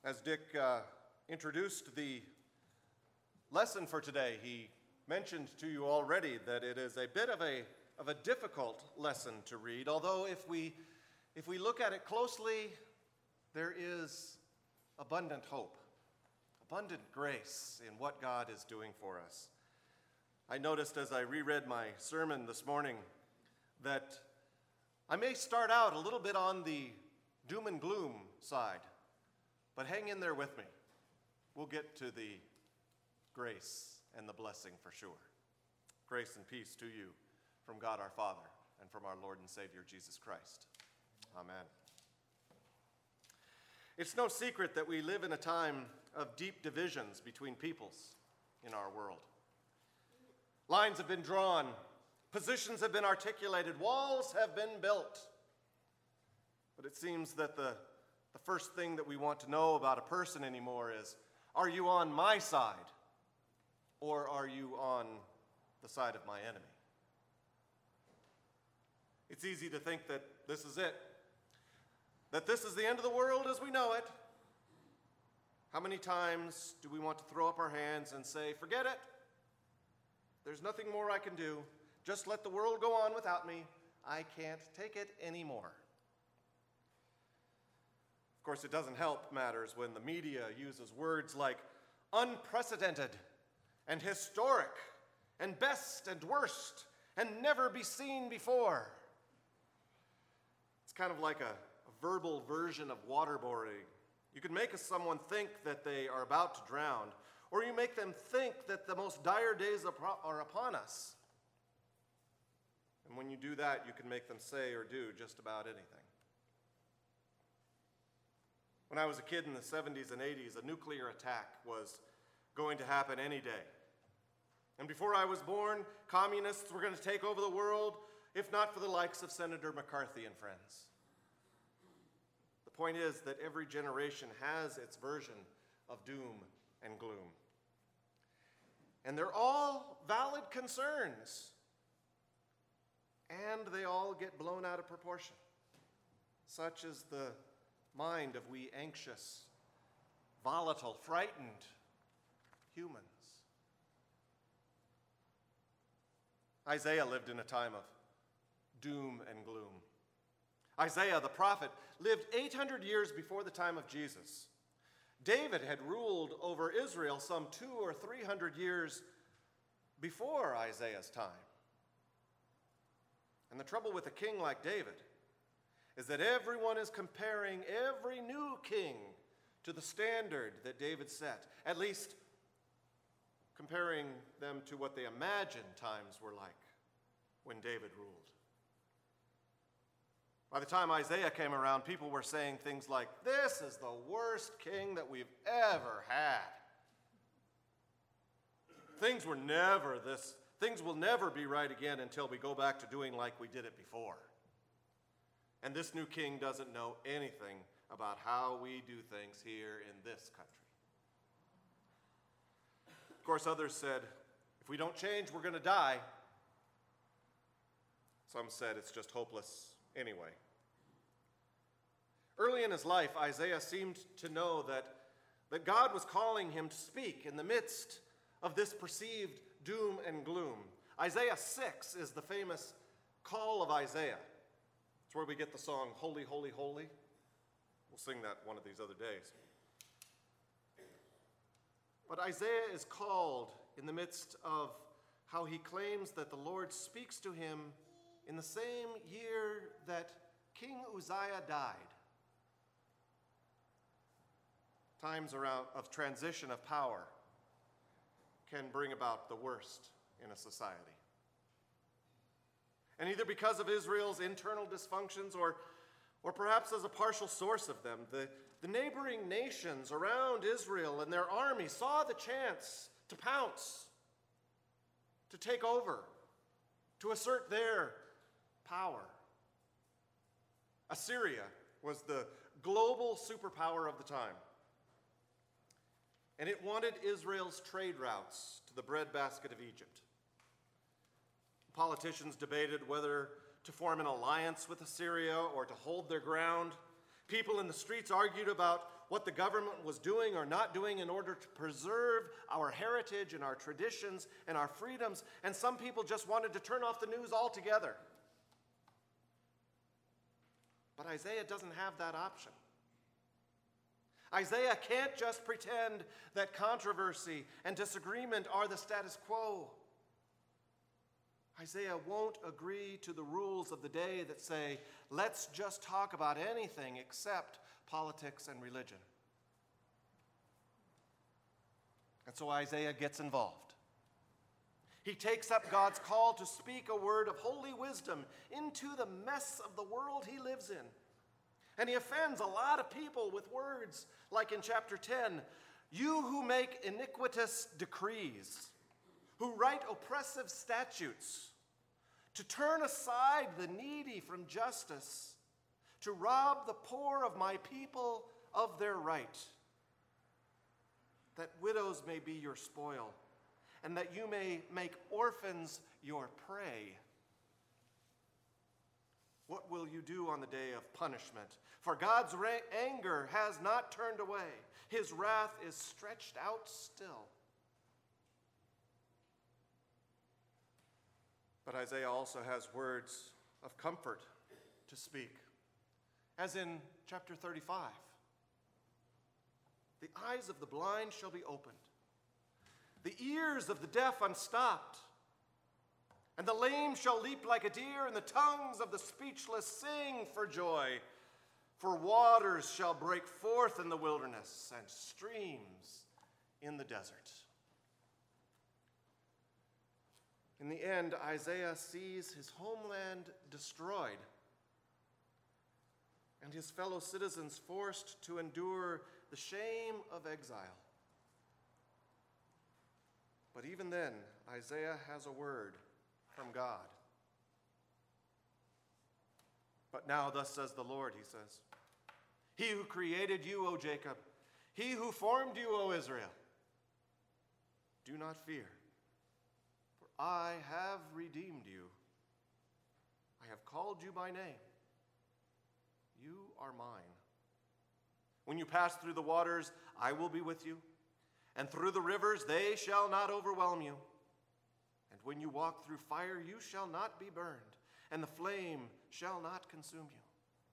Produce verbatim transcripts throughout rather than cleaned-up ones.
As Dick uh, introduced the lesson for today, he mentioned to you already that it is a bit of a, of a difficult lesson to read, although if we, if we look at it closely, there is abundant hope, abundant grace in what God is doing for us. I noticed as I reread my sermon this morning that I may start out a little bit on the doom and gloom side, but hang in there with me. We'll get to the grace and the blessing for sure. Grace and peace to you from God our Father and from our Lord and Savior Jesus Christ. Amen. It's no secret that we live in a time of deep divisions between peoples in our world. Lines have been drawn, positions have been articulated, walls have been built. But it seems that the, the first thing that we want to know about a person anymore is, are you on my side or are you on the side of my enemy? It's easy to think that this is it, that this is the end of the world as we know it. How many times do we want to throw up our hands and say, forget it, there's nothing more I can do, just let the world go on without me, I can't take it anymore. Of course, it doesn't help matters when the media uses words like unprecedented and historic and best and worst and never be seen before. It's kind of like a, a verbal version of waterboarding. You can make someone think that they are about to drown, or you make them think that the most dire days are upon us. And when you do that, you can make them say or do just about anything. When I was a kid in the seventies and eighties, a nuclear attack was going to happen any day. And before I was born, communists were going to take over the world, if not for the likes of Senator McCarthy and friends. The point is that every generation has its version of doom and gloom. And they're all valid concerns. And they all get blown out of proportion. Such is the mind of we anxious, volatile, frightened humans. Isaiah lived in a time of doom and gloom. Isaiah, the prophet, lived eight hundred years before the time of Jesus. David had ruled over Israel some two or three hundred years before Isaiah's time. And the trouble with a king like David is that everyone is comparing every new king to the standard that David set, at least comparing them to what they imagined times were like when David ruled. By the time Isaiah came around, people were saying things like, this is the worst king that we've ever had. Things were never this, things will never be right again until we go back to doing like we did it before. And this new king doesn't know anything about how we do things here in this country. Of course, others said, if we don't change, we're going to die. Some said it's just hopeless anyway. Early in his life, Isaiah seemed to know that, that God was calling him to speak in the midst of this perceived doom and gloom. Isaiah six is the famous call of Isaiah. It's where we get the song, Holy, Holy, Holy. We'll sing that one of these other days. But Isaiah is called in the midst of how he claims that the Lord speaks to him in the same year that King Uzziah died. Times around of transition of power can bring about the worst in a society. And either because of Israel's internal dysfunctions or, or perhaps as a partial source of them, the, the neighboring nations around Israel and their army saw the chance to pounce, to take over, to assert their power. Assyria was the global superpower of the time. And it wanted Israel's trade routes to the breadbasket of Egypt. Politicians debated whether to form an alliance with Assyria or to hold their ground. People in the streets argued about what the government was doing or not doing in order to preserve our heritage and our traditions and our freedoms, and some people just wanted to turn off the news altogether. But Isaiah doesn't have that option. Isaiah can't just pretend that controversy and disagreement are the status quo. Isaiah won't agree to the rules of the day that say, let's just talk about anything except politics and religion. And so Isaiah gets involved. He takes up God's call to speak a word of holy wisdom into the mess of the world he lives in. And he offends a lot of people with words like in chapter ten, you who make iniquitous decrees, who write oppressive statutes, to turn aside the needy from justice, to rob the poor of my people of their right, that widows may be your spoil, and that you may make orphans your prey. What will you do on the day of punishment? For God's ra- anger has not turned away. His wrath is stretched out still. But Isaiah also has words of comfort to speak, as in chapter thirty-five. The eyes of the blind shall be opened, the ears of the deaf unstopped, and the lame shall leap like a deer, and the tongues of the speechless sing for joy. For waters shall break forth in the wilderness, and streams in the desert. In the end, Isaiah sees his homeland destroyed and his fellow citizens forced to endure the shame of exile. But even then, Isaiah has a word from God. But now, thus says the Lord, he says, he who created you, O Jacob, he who formed you, O Israel, do not fear. I have redeemed you. I have called you by name. You are mine. When you pass through the waters, I will be with you, and through the rivers, they shall not overwhelm you. And when you walk through fire, you shall not be burned, and the flame shall not consume you.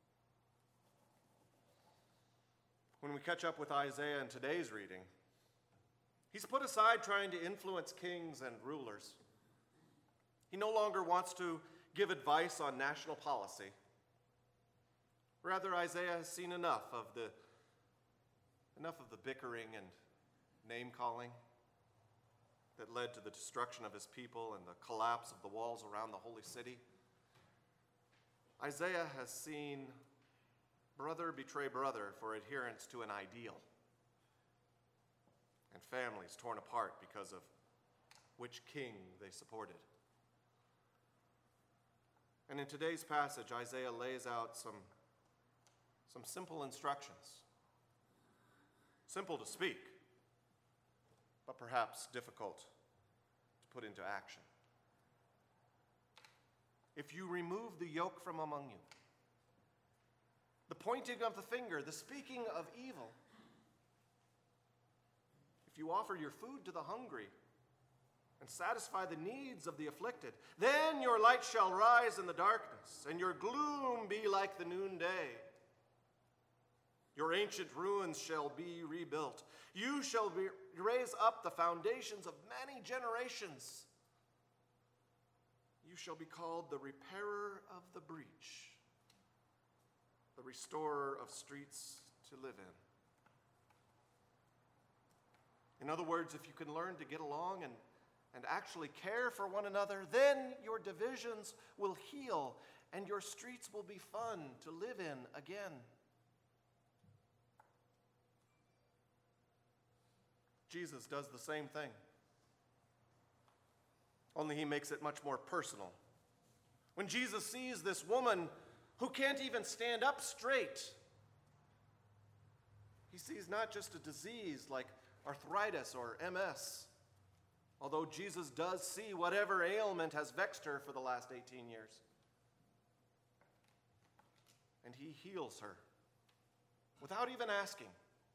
When we catch up with Isaiah in today's reading, he's put aside trying to influence kings and rulers. He no longer wants to give advice on national policy. Rather, Isaiah has seen enough of the enough of the bickering and name-calling that led to the destruction of his people and the collapse of the walls around the holy city. Isaiah has seen brother betray brother for adherence to an ideal, and families torn apart because of which king they supported. And in today's passage, Isaiah lays out some, some simple instructions. Simple to speak, but perhaps difficult to put into action. If you remove the yoke from among you, the pointing of the finger, the speaking of evil, if you offer your food to the hungry, and satisfy the needs of the afflicted, then your light shall rise in the darkness, and your gloom be like the noonday. Your ancient ruins shall be rebuilt. You shall be, raise up the foundations of many generations. You shall be called the repairer of the breach, the restorer of streets to live in. In other words, if you can learn to get along and and actually care for one another, then your divisions will heal and your streets will be fun to live in again. Jesus does the same thing, only he makes it much more personal. When Jesus sees this woman who can't even stand up straight, he sees not just a disease like arthritis or M S, although Jesus does see whatever ailment has vexed her for the last eighteen years. And he heals her without even asking.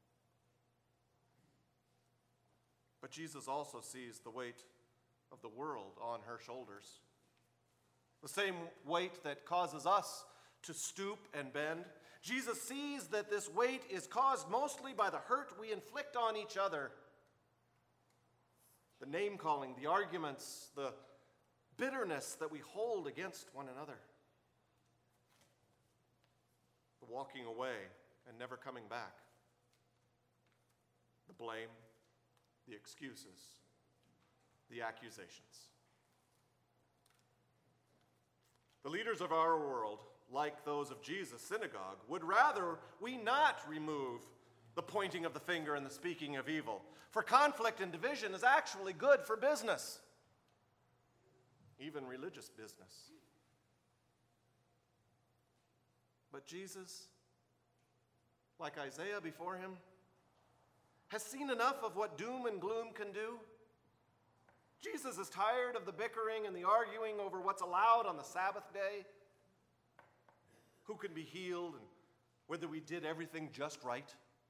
But Jesus also sees the weight of the world on her shoulders. The same weight that causes us to stoop and bend. Jesus sees that this weight is caused mostly by the hurt we inflict on each other. The name-calling, the arguments, the bitterness that we hold against one another. The walking away and never coming back. The blame, the excuses, the accusations. The leaders of our world, like those of Jesus' synagogue, would rather we not remove the pointing of the finger and the speaking of evil. For conflict and division is actually good for business, even religious business. But Jesus, like Isaiah before him, has seen enough of what doom and gloom can do. Jesus is tired of the bickering and the arguing over what's allowed on the Sabbath day, who can be healed, and whether we did everything just right.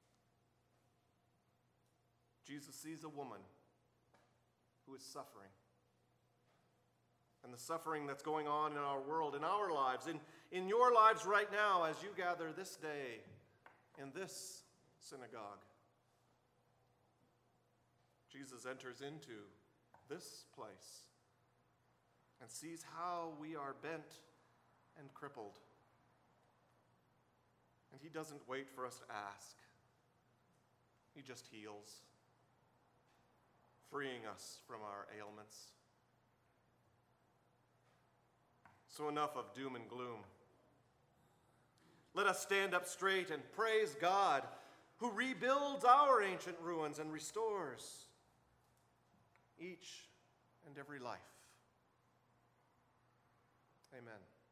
Jesus sees a woman who is suffering. And the suffering that's going on in our world, in our lives, in, in your lives right now as you gather this day in this synagogue. Jesus enters into this place and sees how we are bent and crippled. And he doesn't wait for us to ask. He just heals, freeing us from our ailments. So enough of doom and gloom. Let us stand up straight and praise God, who rebuilds our ancient ruins and restores each and every life. Amen.